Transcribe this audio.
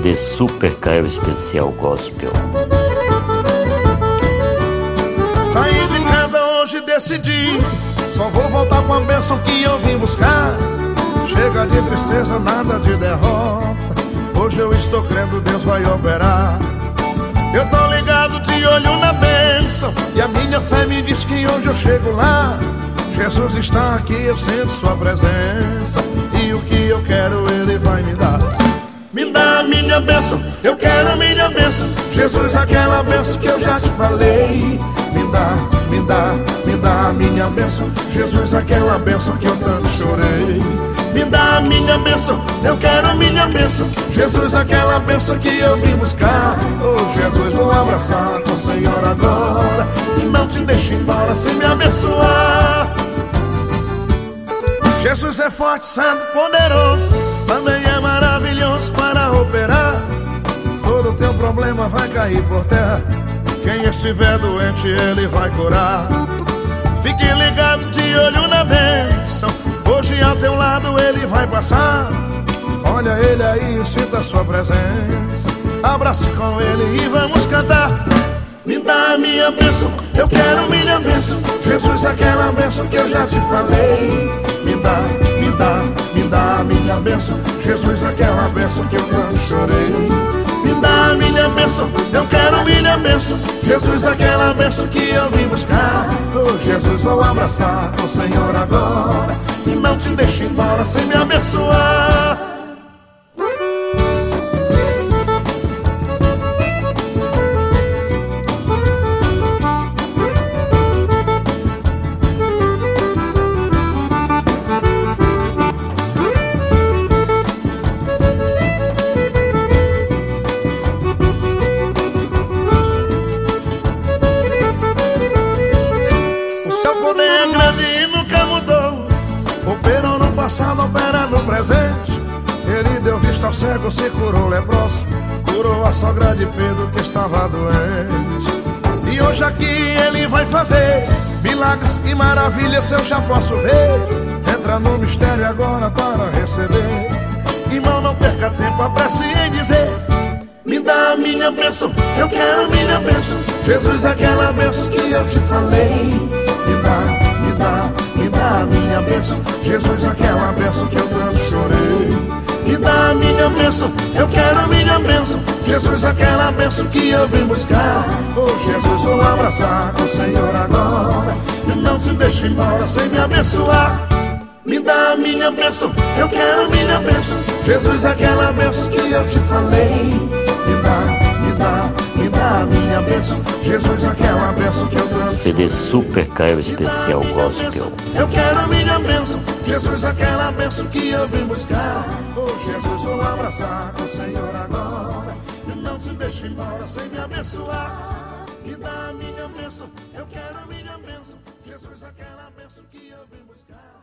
CD Super Caio Especial Gospel. Saí de casa hoje, decidi, só vou voltar com a bênção que eu vim buscar. Chega de tristeza, nada de derrota, hoje eu estou crendo, Deus vai operar. Eu tô ligado de olho na bênção, e a minha fé me diz que hoje eu chego lá. Jesus está aqui, eu sinto sua presença, e o que eu quero Ele vai me dar. Me dá a minha bênção, eu quero a minha bênção. Jesus, aquela bênção que eu já te falei. Me dá, me dá, me dá a minha bênção. Jesus, aquela bênção que eu tanto chorei. Me dá a minha bênção, eu quero a minha bênção. Jesus, aquela bênção que eu vim buscar. Oh Jesus, vou abraçar com o Senhor agora, e não te deixe embora sem me abençoar. Jesus é forte, santo, poderoso, também é maravilhoso para operar. Todo teu problema vai cair por terra, quem estiver doente Ele vai curar. Fique ligado de olho na bênção, hoje ao teu lado Ele vai passar. Olha Ele aí, sinta a sua presença, abrace com Ele e vamos cantar. Me dá a minha bênção, eu quero minha bênção. Jesus, aquela bênção que eu já te falei. Me dá, me dá, me dá a minha bênção. Jesus, aquela bênção que eu tanto chorei. Me dá a minha bênção, eu quero minha bênção. Jesus, aquela bênção que eu vim buscar. Oh Jesus, vou abraçar com o Senhor agora, e não te deixe embora sem me abençoar. Seu poder é grande e nunca mudou, operou no passado, opera no presente. Ele deu vista ao cego, se curou leproso, curou a sogra de Pedro que estava doente. E hoje aqui Ele vai fazer milagres e maravilhas, eu já posso ver. Entra no mistério agora para receber. Irmão, não perca tempo, apresse em dizer. Me dá a minha bênção, eu quero minha bênção. Jesus, aquela bênção que eu te falei. Me dá, me dá, me dá a minha bênção. Jesus, aquela bênção que eu tanto chorei. Me dá a minha bênção, eu quero a minha bênção. Jesus, aquela bênção que eu vim buscar. Oh Jesus, vou abraçar com o Senhor agora, e não te deixe embora sem me abençoar. Me dá a minha bênção, eu quero a minha bênção. Jesus, aquela bênção que eu te falei. Me dá, me dá, me dá a minha bênção. Jesus, aquela bênção que eu tanto. CD Super Caio Especial Gospel. Eu quero a minha bênção. Jesus, aquela bênção que eu vim buscar. Oh Jesus, vou abraçar com o Senhor agora, e não te deixe embora sem me abençoar. Me dá a minha bênção, eu quero a minha bênção. Jesus, aquela bênção que eu vim buscar.